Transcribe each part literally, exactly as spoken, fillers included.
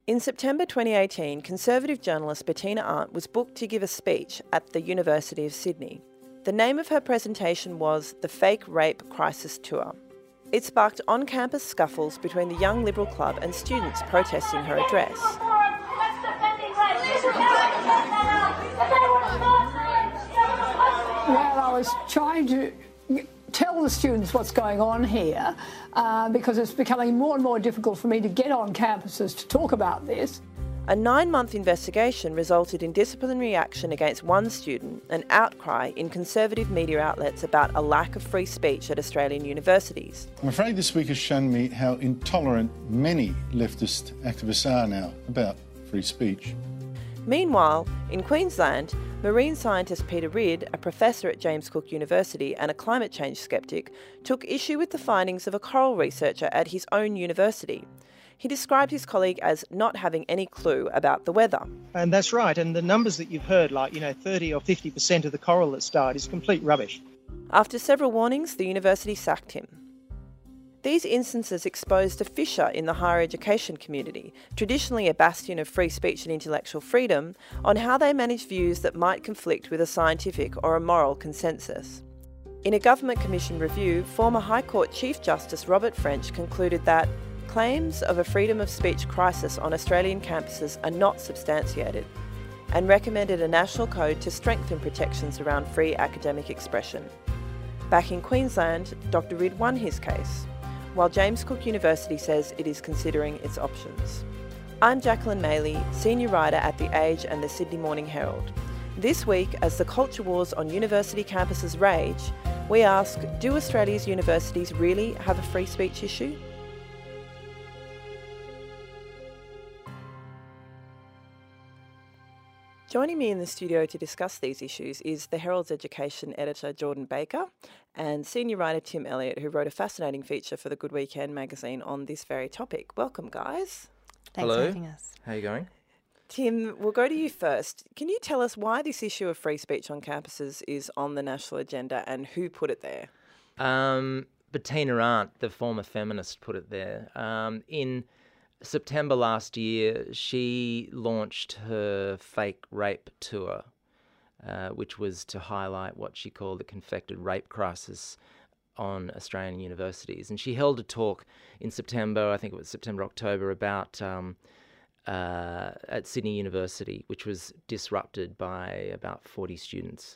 In September twenty eighteen, Conservative journalist Bettina Arndt was booked to give a speech at the University of Sydney. The name of her presentation was The Fake Rape Crisis Tour. It sparked on-campus scuffles between the Young Liberal Club and students protesting her address. Well, I was trying to tell the students what's going on here uh, because it's becoming more and more difficult for me to get on campuses to talk about this. A nine-month investigation resulted in disciplinary action against one student, an outcry in conservative media outlets about a lack of free speech at Australian universities. I'm afraid this week has shown me how intolerant many leftist activists are now about free speech. Meanwhile, in Queensland, marine scientist Peter Ridd, a professor at James Cook University and a climate change skeptic, took issue with the findings of a coral researcher at his own university. He described his colleague as not having any clue about the weather. And that's right, and the numbers that you've heard, like, you know, thirty or fifty percent of the coral that's died is complete rubbish. After several warnings, the university sacked him. These instances exposed a fissure in the higher education community, traditionally a bastion of free speech and intellectual freedom, on how they manage views that might conflict with a scientific or a moral consensus. In a Government Commission review, former High Court Chief Justice Robert French concluded that claims of a freedom of speech crisis on Australian campuses are not substantiated, and recommended a national code to strengthen protections around free academic expression. Back in Queensland, Doctor Ridd won his case, while James Cook University says it is considering its options. I'm Jacqueline Maley, senior writer at The Age and the Sydney Morning Herald. This week, as the culture wars on university campuses rage, we ask, do Australia's universities really have a free speech issue? Joining me in the studio to discuss these issues is the Herald's education editor Jordan Baker and senior writer Tim Elliott, who wrote a fascinating feature for the Good Weekend magazine on this very topic. Welcome, guys. Thanks Hello. for having us. How are you going? Tim, we'll go to you first. Can you tell us why this issue of free speech on campuses is on the national agenda and who put it there? Um, Bettina Arndt, the former feminist, put it there. Um, in September last year, she launched her fake rape tour, uh, which was to highlight what she called the confected rape crisis on Australian universities. And she held a talk in September, I think it was September, October, about um, uh, at Sydney University, which was disrupted by about forty students.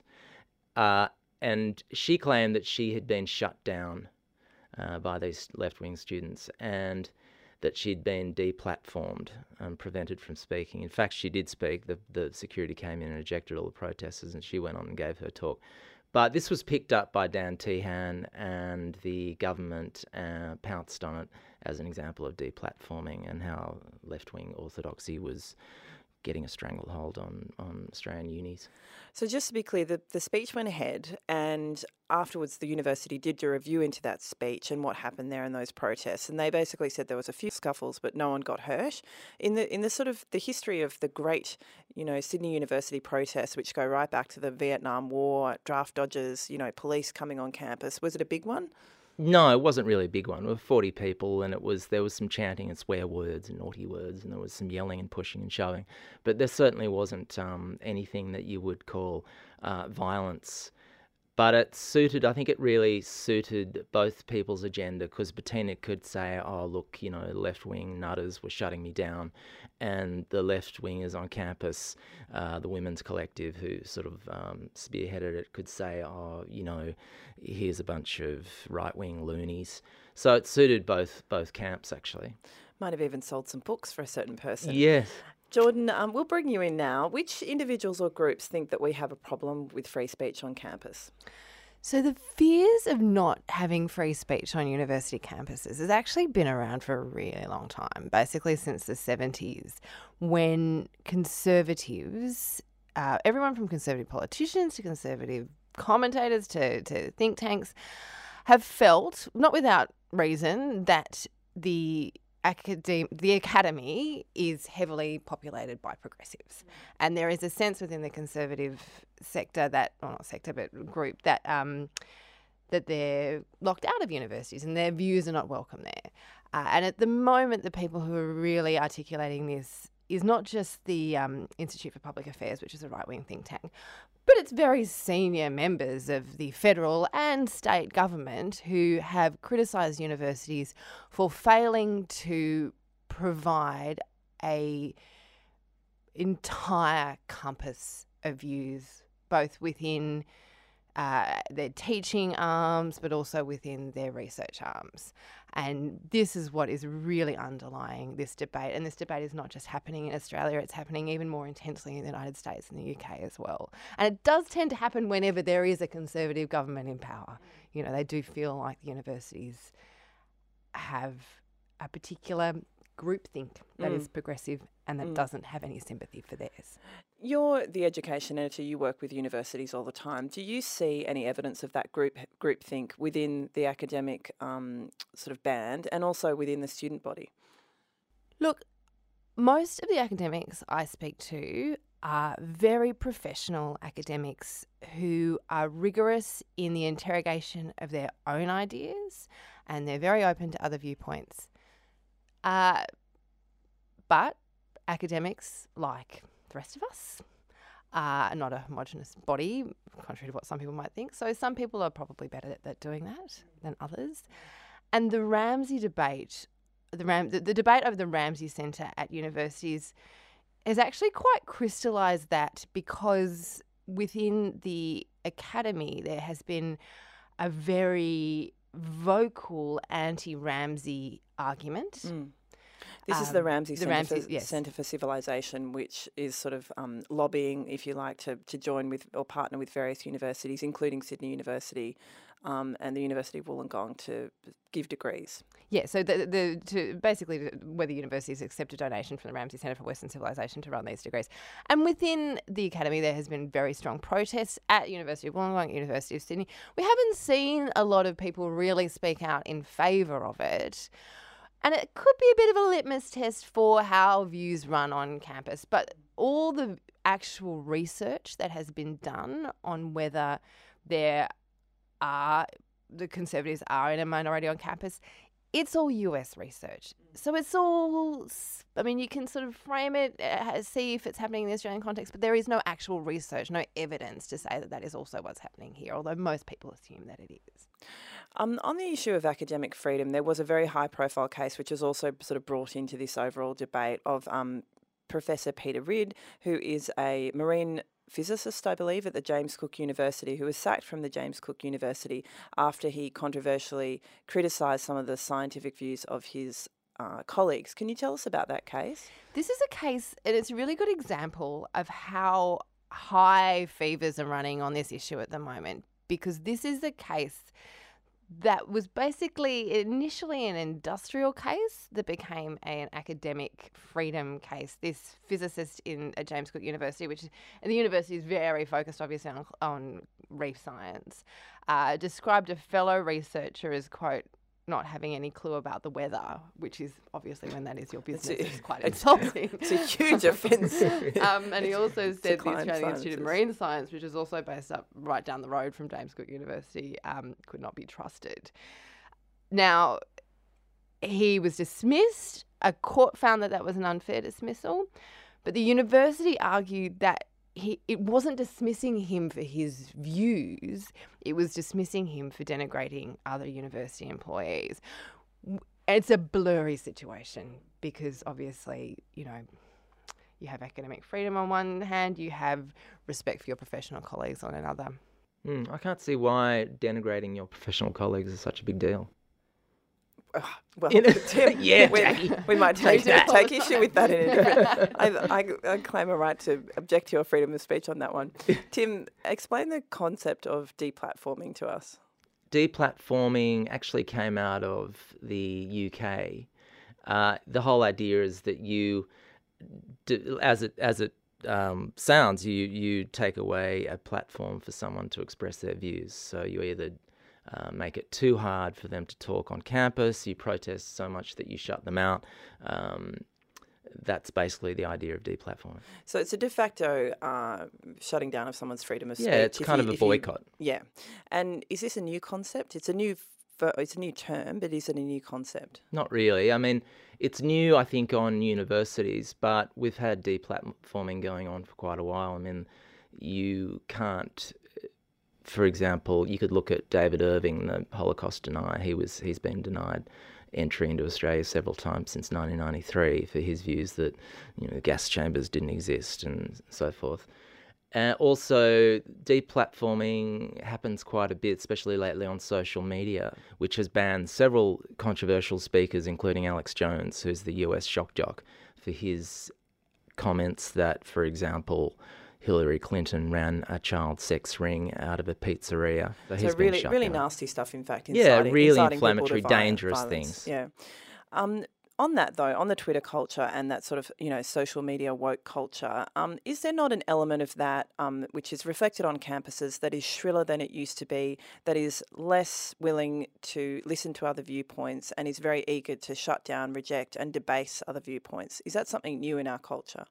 Uh, and she claimed that she had been shut down uh, by these left-wing students, and that she'd been deplatformed and prevented from speaking. In fact, she did speak. The, the security came in and ejected all the protesters, and she went on and gave her talk. But this was picked up by Dan Tehan, and the government uh, pounced on it as an example of deplatforming and how left-wing orthodoxy was getting a stranglehold on, on Australian unis. So just to be clear, the, the speech went ahead, and afterwards the university did do a review into that speech and what happened there in those protests, and they basically said there was a few scuffles but no one got hurt. In the in the sort of the history of the great, you know, Sydney University protests, which go right back to the Vietnam War, draft dodgers, you know, police coming on campus, was it a big one? No, it wasn't really a big one. There were forty people, and it was there was some chanting and swear words and naughty words, and there was some yelling and pushing and shoving. But there certainly wasn't um, anything that you would call uh, violence. But it suited, I think it really suited both people's agenda, because Bettina could say, oh, look, you know, left-wing nutters were shutting me down, and the left-wingers on campus, uh, the women's collective who sort of um, spearheaded it, could say, oh, you know, here's a bunch of right-wing loonies. So it suited both both camps, actually. Might have even sold some books for a certain person. Yes. Jordan, um, we'll bring you in now. Which individuals or groups think that we have a problem with free speech on campus? So the fears of not having free speech on university campuses has actually been around for a really long time, basically since the seventies, when conservatives, uh, everyone from conservative politicians to conservative commentators to, to think tanks, have felt, not without reason, that the Academ- the academy is heavily populated by progressives. And there is a sense within the conservative sector that, or not sector, but group, that um, that they're locked out of universities and their views are not welcome there. Uh, and at the moment, the people who are really articulating this is not just the um, Institute for Public Affairs, which is a right-wing think tank, but it's very senior members of the federal and state government who have criticised universities for failing to provide a entire compass of views, both within uh, their teaching arms, but also within their research arms. And this is what is really underlying this debate. And this debate is not just happening in Australia, it's happening even more intensely in the United States and the U K as well. And it does tend to happen whenever there is a Conservative government in power. You know, they do feel like the universities have a particular groupthink that mm. is progressive and that mm. doesn't have any sympathy for theirs. You're the education editor, you work with universities all the time. Do you see any evidence of that group groupthink within the academic um, sort of band and also within the student body? Look, most of the academics I speak to are very professional academics who are rigorous in the interrogation of their own ideas and they're very open to other viewpoints. Uh, but academics, like the rest of us, are not a homogenous body, contrary to what some people might think. So some people are probably better at, at doing that than others. And the Ramsay debate, the, Ram, the, the debate over the Ramsay Centre at universities has actually quite crystallised that, because within the academy there has been a very vocal anti-Ramsay argument. Mm. This um, is the Ramsay, the Centre, Ramsay for, yes. Centre for Civilisation, which is sort of um, lobbying, if you like, to, to join with or partner with various universities, including Sydney University um, and the University of Wollongong, to give degrees. Yeah, so the, the to basically whether universities accept a donation from the Ramsay Centre for Western Civilisation to run these degrees. And within the academy there has been very strong protests at University of Wollongong, University of Sydney. We haven't seen a lot of people really speak out in favour of it. And it could be a bit of a litmus test for how views run on campus. But all the actual research that has been done on whether there are, the Conservatives are in a minority on campus, it's all U S research. So it's all, I mean, you can sort of frame it, uh, see if it's happening in the Australian context, but there is no actual research, no evidence to say that that is also what's happening here, although most people assume that it is. Um, on the issue of academic freedom, there was a very high-profile case which was also sort of brought into this overall debate of um, Professor Peter Ridd, who is a marine physicist, I believe, at the James Cook University, who was sacked from the James Cook University after he controversially criticised some of the scientific views of his uh, colleagues. Can you tell us about that case? This is a case, and it's a really good example of how high fevers are running on this issue at the moment, because this is a case that was basically initially an industrial case that became an academic freedom case. This physicist in at James Cook University, which and the university is very focused obviously on, on reef science, uh, described a fellow researcher as, quote, not having any clue about the weather, which is obviously when that is your business, it's, a, it's quite insulting. It's a huge offence. um, and he also said the Australian sciences. Institute of Marine Science, which is also based up right down the road from James Cook University, um, could not be trusted. Now, he was dismissed. A court found that that was an unfair dismissal, but the university argued that He, it wasn't dismissing him for his views, it was dismissing him for denigrating other university employees. It's a blurry situation because obviously, you know, you have academic freedom on one hand, you have respect for your professional colleagues on another. Mm, I can't see why denigrating your professional colleagues is such a big deal. Uh, well, Tim, yeah, we, we might take, take issue with that in a different. I, I, I claim a right to object to your freedom of speech on that one. Tim, explain the concept of deplatforming to us. Deplatforming actually came out of the U K. Uh, the whole idea is that you, do, as it as it um, sounds, you you take away a platform for someone to express their views. So you either Uh, make it too hard for them to talk on campus, you protest so much that you shut them out. Um, that's basically the idea of deplatforming. So it's a de facto uh, shutting down of someone's freedom of speech. Yeah, it's kind you, of a boycott. You, yeah. And is this a new concept? It's a new ver- it's a new term, but is it a new concept? Not really. I mean, it's new, I think, on universities, but we've had deplatforming going on for quite a while. I mean, you can't, for example, you could look at David Irving, the Holocaust denier. He was, he's been denied entry into Australia several times since nineteen ninety-three for his views that, you know, gas chambers didn't exist and so forth. Uh, also, deplatforming happens quite a bit, especially lately on social media, which has banned several controversial speakers, including Alex Jones, who's the U S shock jock, for his comments that, for example, Hillary Clinton ran a child sex ring out of a pizzeria. So, so he's been really, shut really down. nasty stuff, in fact. Yeah, Inciting, really inciting inflammatory, people to vi- dangerous violence. things. Yeah. Um, on that, though, on the Twitter culture and that sort of, you know, social media woke culture, um, is there not an element of that um, which is reflected on campuses that is shriller than it used to be, that is less willing to listen to other viewpoints and is very eager to shut down, reject and debase other viewpoints? Is that something new in our culture?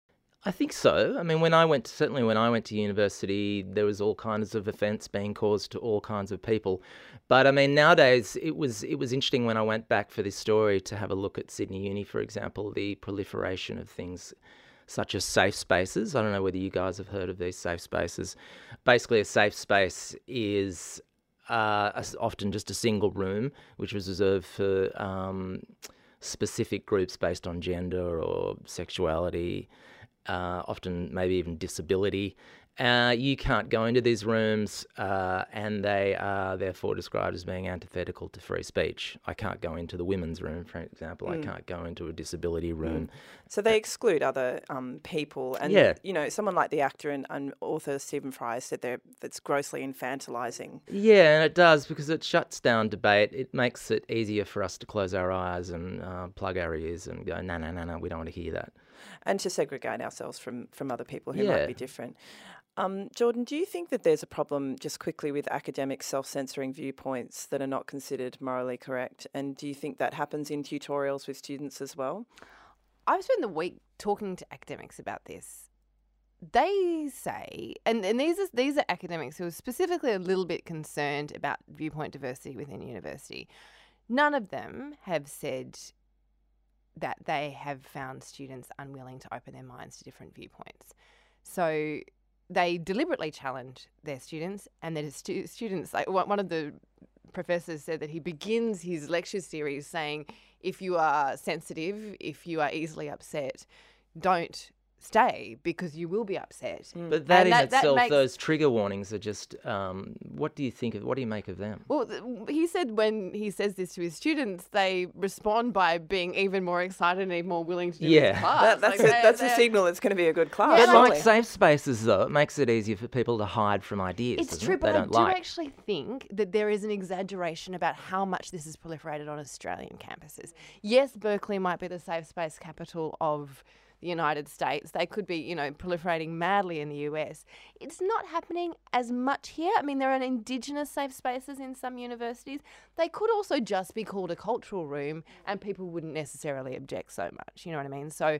I think so. I mean, when I went, certainly when I went to university, there was all kinds of offence being caused to all kinds of people. But I mean, nowadays, it was it was interesting when I went back for this story to have a look at Sydney Uni, for example, the proliferation of things such as safe spaces. I don't know whether you guys have heard of these safe spaces. Basically, a safe space is uh, a, often just a single room, which was reserved for um, specific groups based on gender or sexuality. Uh, often maybe even disability. Uh, you can't go into these rooms uh, and they are therefore described as being antithetical to free speech. I can't go into the women's room, for example. Mm. I can't go into a disability room. Mm. So they exclude other um, people. And, yeah. you know, someone like the actor and, and author Stephen Fry said they're, that's grossly infantilising. Yeah, and it does because it shuts down debate. It makes it easier for us to close our eyes and uh, plug our ears and go, no, no, no, no, we don't want to hear that. And to segregate ourselves from, from other people who yeah. might be different. Um, Jordan, do you think that there's a problem, just quickly, with academic self-censoring viewpoints that are not considered morally correct? And do you think that happens in tutorials with students as well? I've spent the week talking to academics about this. They say, and, and these are these are academics who are specifically a little bit concerned about viewpoint diversity within university. None of them have said that they have found students unwilling to open their minds to different viewpoints. So they deliberately challenge their students, and their stu- students, like one of the professors said that he begins his lecture series saying, if you are sensitive, if you are easily upset, don't stay because you will be upset. Mm. But that and in that, itself, that makes... those trigger warnings are just, um, what do you think of, what do you make of them? Well, th- he said when he says this to his students, they respond by being even more excited and even more willing to do yeah. his class. That, that's like a, that's a signal it's going to be a good class. Yeah, but like, like safe spaces, though, it makes it easier for people to hide from ideas. It's true, it? but they I don't do like. actually think that there is an exaggeration about how much this has proliferated on Australian campuses. Yes, Berkeley might be the safe space capital of the United States. They could be, you know, proliferating madly in the U S. It's not happening as much here. I mean, there are Indigenous safe spaces in some universities. They could also just be called a cultural room and people wouldn't necessarily object so much. You know what I mean? So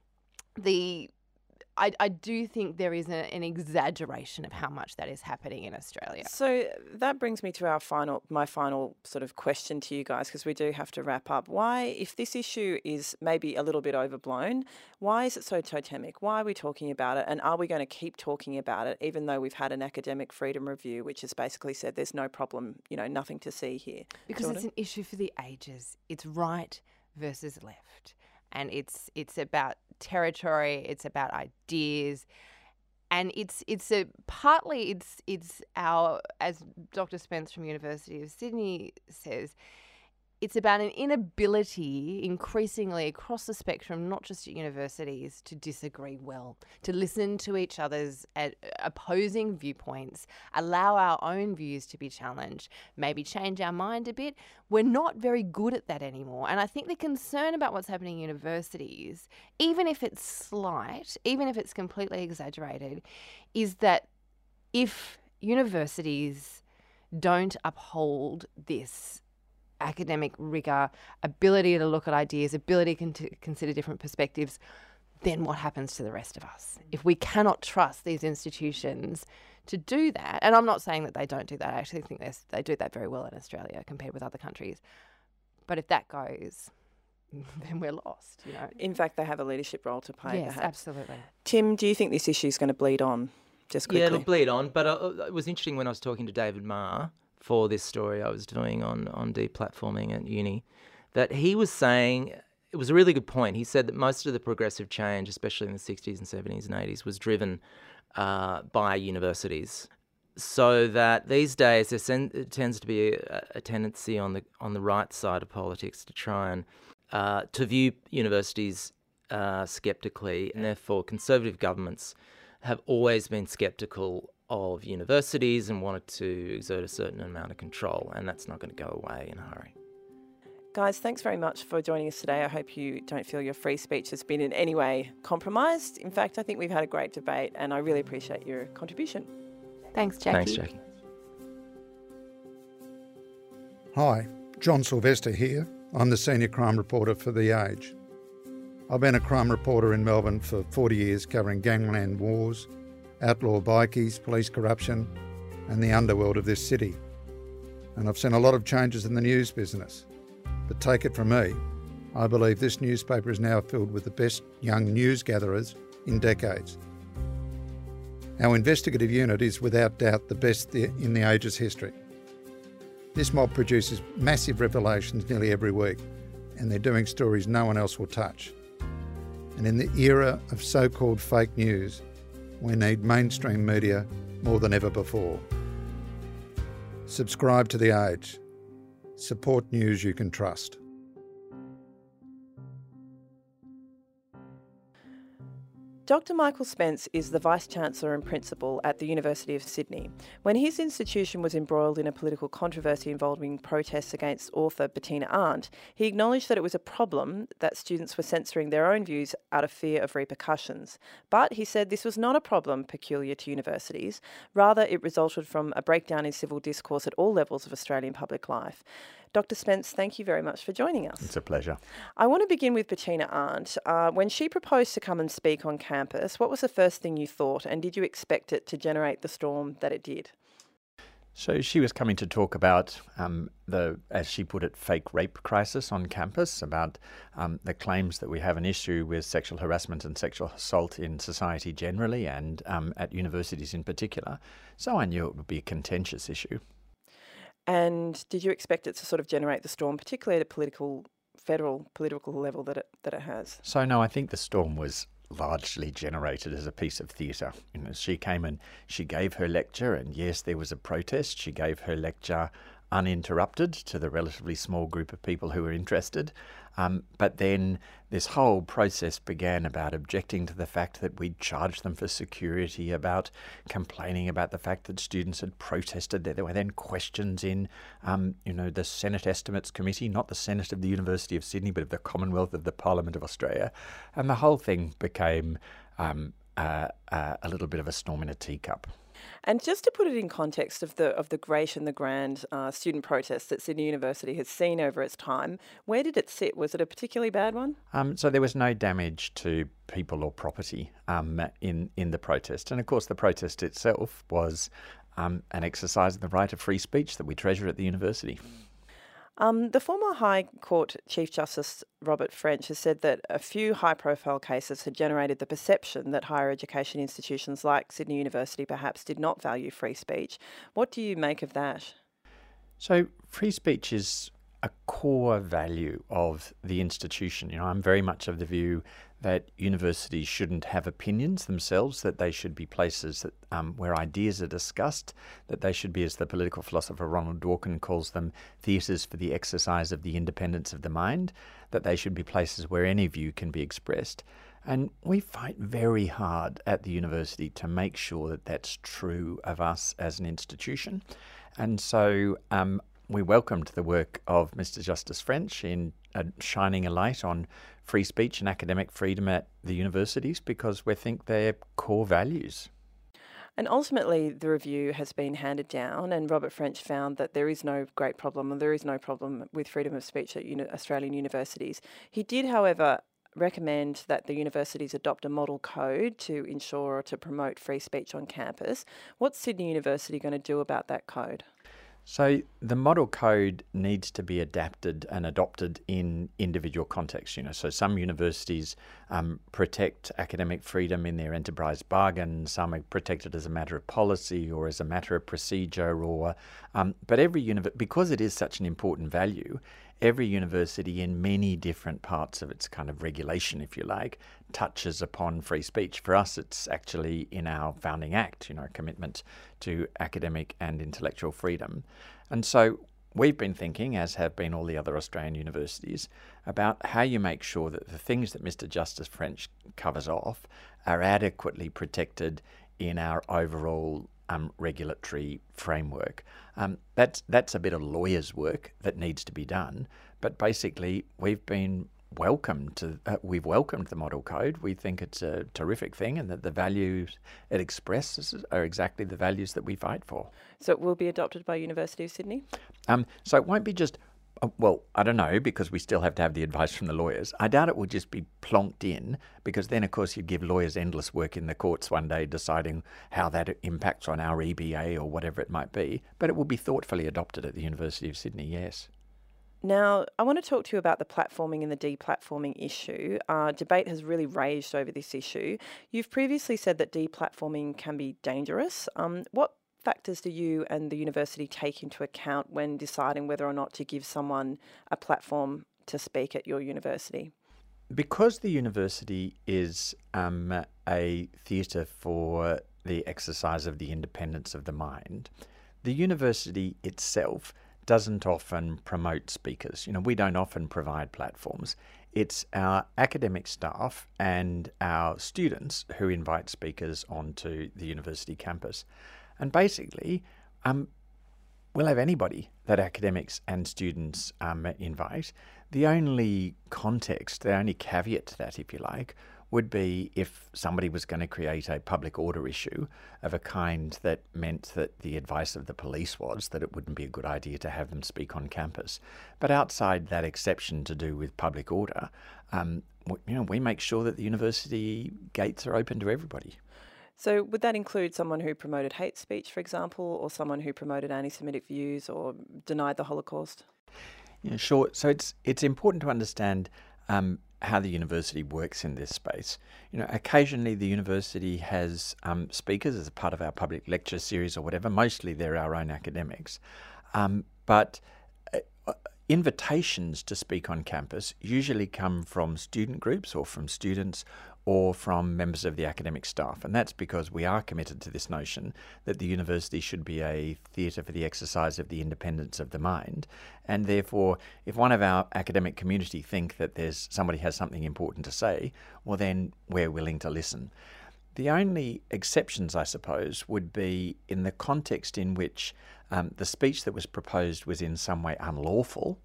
the... I, I do think there is a, an exaggeration of how much that is happening in Australia. So that brings me to our final, my final sort of question to you guys, because we do have to wrap up. Why, if this issue is maybe a little bit overblown, why is it so totemic? Why are we talking about it? And are we going to keep talking about it, even though we've had an academic freedom review, which has basically said there's no problem, you know, nothing to see here? Because Jordan? It's an issue for the ages. It's right versus left. And it's it's about territory, it's about ideas, and it's it's a partly it's it's our, as Doctor Spence from University of Sydney says, it's about an inability increasingly across the spectrum, not just at universities, to disagree well, to listen to each other's uh, opposing viewpoints, allow our own views to be challenged, maybe change our mind a bit. We're not very good at that anymore. And I think the concern about what's happening in universities, even if it's slight, even if it's completely exaggerated, is that if universities don't uphold this academic rigour, ability to look at ideas, ability con- to consider different perspectives, then what happens to the rest of us? If we cannot trust these institutions to do that, and I'm not saying that they don't do that, I actually think they do that very well in Australia compared with other countries, but if that goes, then we're lost, you know. In fact, they have a leadership role to play, yes, perhaps. absolutely. Tim, do you think this issue is going to bleed on? Just quickly. Yeah, it'll bleed on, but uh, it was interesting when I was talking to David Marr for this story I was doing on, on deplatforming at uni, that he was saying, it was a really good point. He said that most of the progressive change, especially in the sixties and seventies and eighties, was driven uh, by universities. So that these days there sen- tends to be a, a tendency on the on the right side of politics to try and uh, to view universities uh, sceptically, and therefore conservative governments have always been sceptical of universities and wanted to exert a certain amount of control, and that's not going to go away in a hurry. Guys, thanks very much for joining us today. I hope you don't feel your free speech has been in any way compromised. In fact, I think we've had a great debate, and I really appreciate your contribution. Thanks, Jackie. Thanks, Jackie. Hi, John Sylvester here. I'm the senior crime reporter for The Age. I've been a crime reporter in Melbourne for forty years, covering gangland wars, outlaw bikies, police corruption, and the underworld of this city. And I've seen a lot of changes in the news business. But take it from me, I believe this newspaper is now filled with the best young news gatherers in decades. Our investigative unit is without doubt the best in The Age's history. This mob produces massive revelations nearly every week, and they're doing stories no one else will touch. And in the era of so-called fake news, we need mainstream media more than ever before. Subscribe to The Age. Support news you can trust. Doctor Michael Spence is the Vice-Chancellor and Principal at the University of Sydney. When his institution was embroiled in a political controversy involving protests against author Bettina Arndt, he acknowledged that it was a problem that students were censoring their own views out of fear of repercussions. But he said this was not a problem peculiar to universities. Rather, it resulted from a breakdown in civil discourse at all levels of Australian public life. Doctor Spence, thank you very much for joining us. It's a pleasure. I want to begin with Bettina Arndt. Uh, when she proposed to come and speak on campus, what was the first thing you thought, and did you expect it to generate the storm that it did? So she was coming to talk about um, the, as she put it, fake rape crisis on campus, about um, the claims that we have an issue with sexual harassment and sexual assault in society generally, and um, at universities in particular. So I knew it would be a contentious issue. And did you expect it to sort of generate the storm, particularly at a political, federal political level that it that it has? So no, I think the storm was largely generated as a piece of theatre. You know, she came and she gave her lecture, and yes, there was a protest. She gave her lecture uninterrupted to the relatively small group of people who were interested. Um, but then this whole process began about objecting to the fact that we'd charged them for security, about complaining about the fact that students had protested. There were then questions in, um, you know, the Senate Estimates Committee, not the Senate of the University of Sydney, but of the Commonwealth of the Parliament of Australia. And the whole thing became um, uh, uh, a little bit of a storm in a teacup. And just to put it in context of the of the great and the grand uh, student protests that Sydney University has seen over its time, where did it sit? Was it a particularly bad one? Um, so there was no damage to people or property um, in, in the protest. And of course the protest itself was um, an exercise in the right of free speech that we treasure at the university. Um, the former High Court Chief Justice Robert French has said that a few high-profile cases had generated the perception that higher education institutions like Sydney University perhaps did not value free speech. What do you make of that? So free speech is a core value of the institution. You know, I'm very much of the view that universities shouldn't have opinions themselves, that they should be places that um, where ideas are discussed, that they should be, as the political philosopher Ronald Dworkin calls them, theatres for the exercise of the independence of the mind, that they should be places where any view can be expressed. And we fight very hard at the university to make sure that that's true of us as an institution. And so um, we welcomed the work of Mister Justice French in uh, shining a light on free speech and academic freedom at the universities, because we think they're core values. And ultimately, the review has been handed down, and Robert French found that there is no great problem, and there is no problem with freedom of speech at uni- Australian universities. He did, however, recommend that the universities adopt a model code to ensure or to promote free speech on campus. What's Sydney University going to do about that code? So the model code needs to be adapted and adopted in individual contexts. You know, so some universities um, protect academic freedom in their enterprise bargain. Some are protected as a matter of policy or as a matter of procedure. Or, um, but every univ- because it is such an important value, every university in many different parts of its kind of regulation, if you like, touches upon free speech. For us, it's actually in our founding act, you know, commitment to academic and intellectual freedom. And so we've been thinking, as have been all the other Australian universities, about how you make sure that the things that Mister Justice French covers off are adequately protected in our overall Um, regulatory framework. Um, that's that's a bit of lawyers' work that needs to be done. But basically, we've been welcomed to uh, we've welcomed the model code. We think it's a terrific thing, and that the values it expresses are exactly the values that we fight for. So it will be adopted by University of Sydney? Um, so it won't be just. Uh, well, I don't know, because we still have to have the advice from the lawyers. I doubt it will just be plonked in, because then, of course, you'd give lawyers endless work in the courts one day deciding how that impacts on our E B A or whatever it might be. But it will be thoughtfully adopted at the University of Sydney, yes. Now, I want to talk to you about the platforming and the deplatforming issue. Uh, debate has really raged over this issue. You've previously said that deplatforming can be dangerous. Um, what factors do you and the university take into account when deciding whether or not to give someone a platform to speak at your university? Because the university is um, a theatre for the exercise of the independence of the mind, the university itself doesn't often promote speakers. You know, we don't often provide platforms. It's our academic staff and our students who invite speakers onto the university campus. And basically, um, we'll have anybody that academics and students um, invite. The only context, the only caveat to that, if you like, would be if somebody was going to create a public order issue of a kind that meant that the advice of the police was that it wouldn't be a good idea to have them speak on campus. But outside that exception to do with public order, um, you know, we make sure that the university gates are open to everybody. So would that include someone who promoted hate speech, for example, or someone who promoted anti-Semitic views or denied the Holocaust? Yeah, sure. So it's it's important to understand um, how the university works in this space. You know, occasionally the university has um, speakers as a part of our public lecture series or whatever. Mostly they're our own academics. Um, but uh, invitations to speak on campus usually come from student groups or from students or from members of the academic staff. And that's because we are committed to this notion that the university should be a theatre for the exercise of the independence of the mind. And therefore, if one of our academic community think that there's somebody has something important to say, well, then we're willing to listen. The only exceptions, I suppose, would be in the context in which um, the speech that was proposed was in some way unlawful,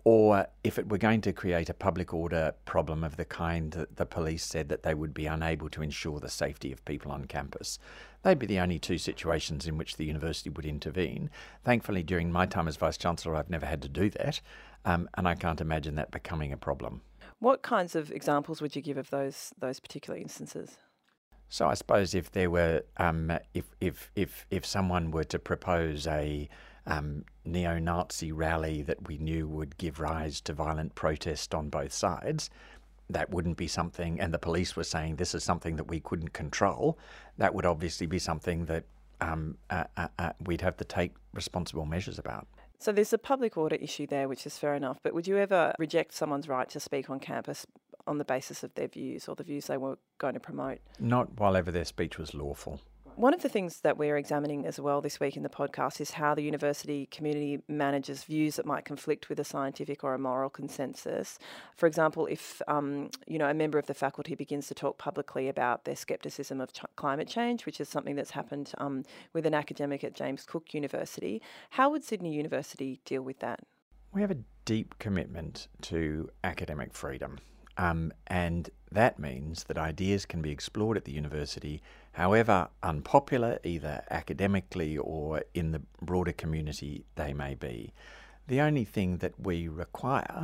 or if it were going to create a public order problem of the kind that the police said that they would be unable to ensure the safety of people on campus. They'd be the only two situations in which the university would intervene. Thankfully, during my time as Vice-Chancellor, I've never had to do that, um, and I can't imagine that becoming a problem. What kinds of examples would you give of those those particular instances? So I suppose if there were, um, if if if if someone were to propose a um, neo-Nazi rally that we knew would give rise to violent protest on both sides, that wouldn't be something, and the police were saying this is something that we couldn't control, that would obviously be something that um, uh, uh, uh, we'd have to take responsible measures about. So there's a public order issue there, which is fair enough, but would you ever reject someone's right to speak on campus on the basis of their views or the views they were going to promote? Not while ever their speech was lawful. One of the things that we're examining as well this week in the podcast is how the university community manages views that might conflict with a scientific or a moral consensus. For example, if um, you know a member of the faculty begins to talk publicly about their scepticism of ch- climate change, which is something that's happened um, with an academic at James Cook University, how would Sydney University deal with that? We have a deep commitment to academic freedom. Um, and that means that ideas can be explored at the university, however unpopular, either academically or in the broader community they may be. The only thing that we require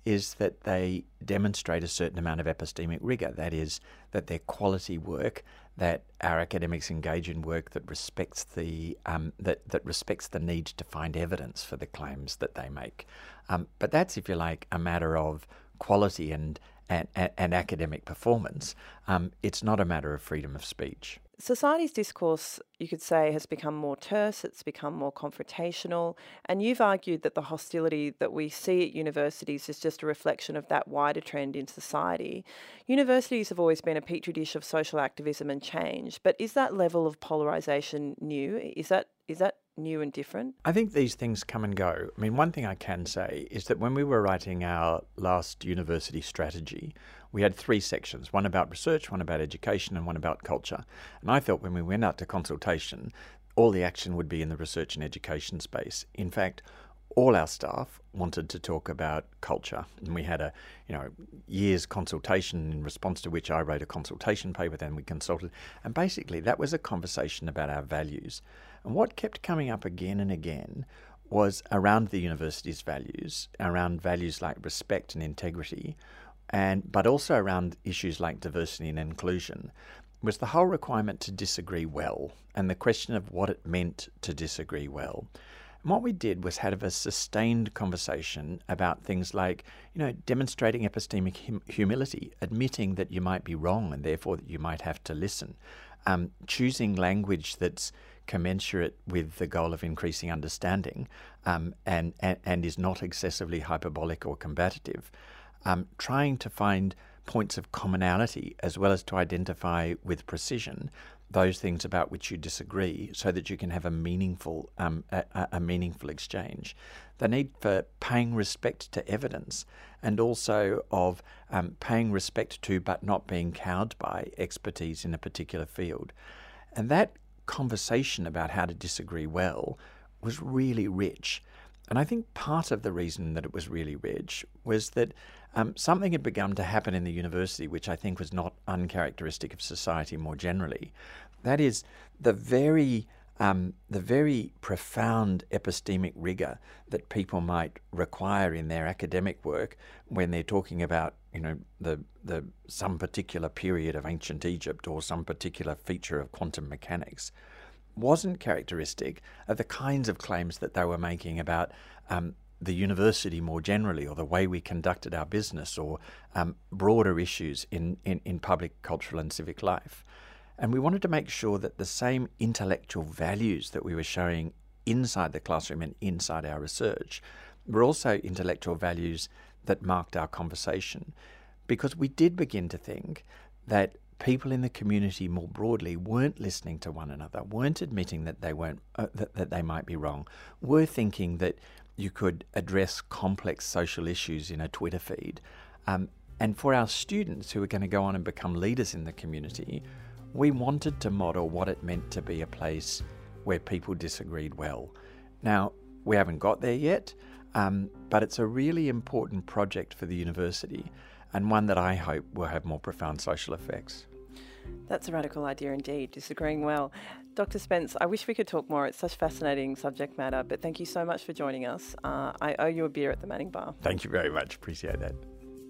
is that they demonstrate a certain amount of epistemic rigour. That is, that they're quality work, that our academics engage in work that respects the um, that that respects the need to find evidence for the claims that they make. Um, but that's, if you like, a matter of quality and and, and, and academic performance. Um, it's not a matter of freedom of speech. Society's discourse, you could say, has become more terse, it's become more confrontational, and you've argued that the hostility that we see at universities is just a reflection of that wider trend in society. Universities have always been a petri dish of social activism and change, but is that level of polarisation new? Is that is that new and different? I think these things come and go. I mean, one thing I can say is that when we were writing our last university strategy, we had three sections, one about research, one about education, and one about culture. And I felt when we went out to consultation, all the action would be in the research and education space. In fact, all our staff wanted to talk about culture, and we had a, you know, year's consultation in response to which I wrote a consultation paper, then we consulted, and basically that was a conversation about our values. And what kept coming up again and again was around the university's values, around values like respect and integrity, and but also around issues like diversity and inclusion, was the whole requirement to disagree well, and the question of what it meant to disagree well. And what we did was have a sustained conversation about things like, you know, demonstrating epistemic hum- humility, admitting that you might be wrong and therefore that you might have to listen, um, choosing language that's commensurate with the goal of increasing understanding um, and, and, and is not excessively hyperbolic or combative, um, trying to find points of commonality as well as to identify with precision those things about which you disagree so that you can have a meaningful um, a, a meaningful exchange. The need for paying respect to evidence and also of um, paying respect to but not being cowed by expertise in a particular field. And that conversation about how to disagree well was really rich. And I think part of the reason that it was really rich was that um, something had begun to happen in the university which I think was not uncharacteristic of society more generally. That is, the very um, the very profound epistemic rigour that people might require in their academic work when they're talking about, you know, the the some particular period of ancient Egypt or some particular feature of quantum mechanics, wasn't characteristic of the kinds of claims that they were making about um, the university more generally, or the way we conducted our business, or um, broader issues in, in, in public, cultural and civic life. And we wanted to make sure that the same intellectual values that we were showing inside the classroom and inside our research were also intellectual values that marked our conversation, because we did begin to think that people in the community more broadly weren't listening to one another, weren't admitting that they weren't uh, that, that they might be wrong, were thinking that you could address complex social issues in a Twitter feed. Um, and for our students who are going to go on and become leaders in the community, we wanted to model what it meant to be a place where people disagreed well. Now, we haven't got there yet, um, but it's a really important project for the university, and one that I hope will have more profound social effects. That's a radical idea indeed, disagreeing well. Doctor Spence, I wish we could talk more. It's such fascinating subject matter, but thank you so much for joining us. Uh, I owe you a beer at the Manning Bar. Thank you very much. Appreciate that.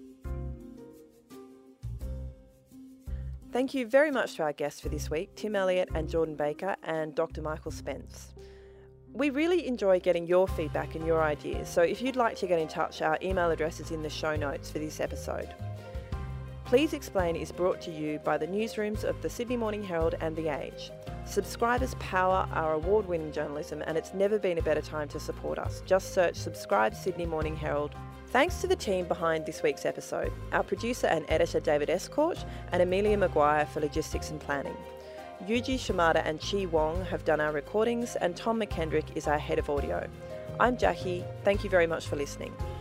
Thank you very much to our guests for this week, Tim Elliott and Jordan Baker, and Doctor Michael Spence. We really enjoy getting your feedback and your ideas, so if you'd like to get in touch, our email address is in the show notes for this episode. Please Explain is brought to you by the newsrooms of the Sydney Morning Herald and The Age. Subscribers power our award-winning journalism, and it's never been a better time to support us. Just search Subscribe Sydney Morning Herald. Thanks to the team behind this week's episode, our producer and editor David Escort, and Amelia Maguire for logistics and planning. Yuji Shimada and Chi Wong have done our recordings, and Tom McKendrick is our head of audio. I'm Jackie. Thank you very much for listening.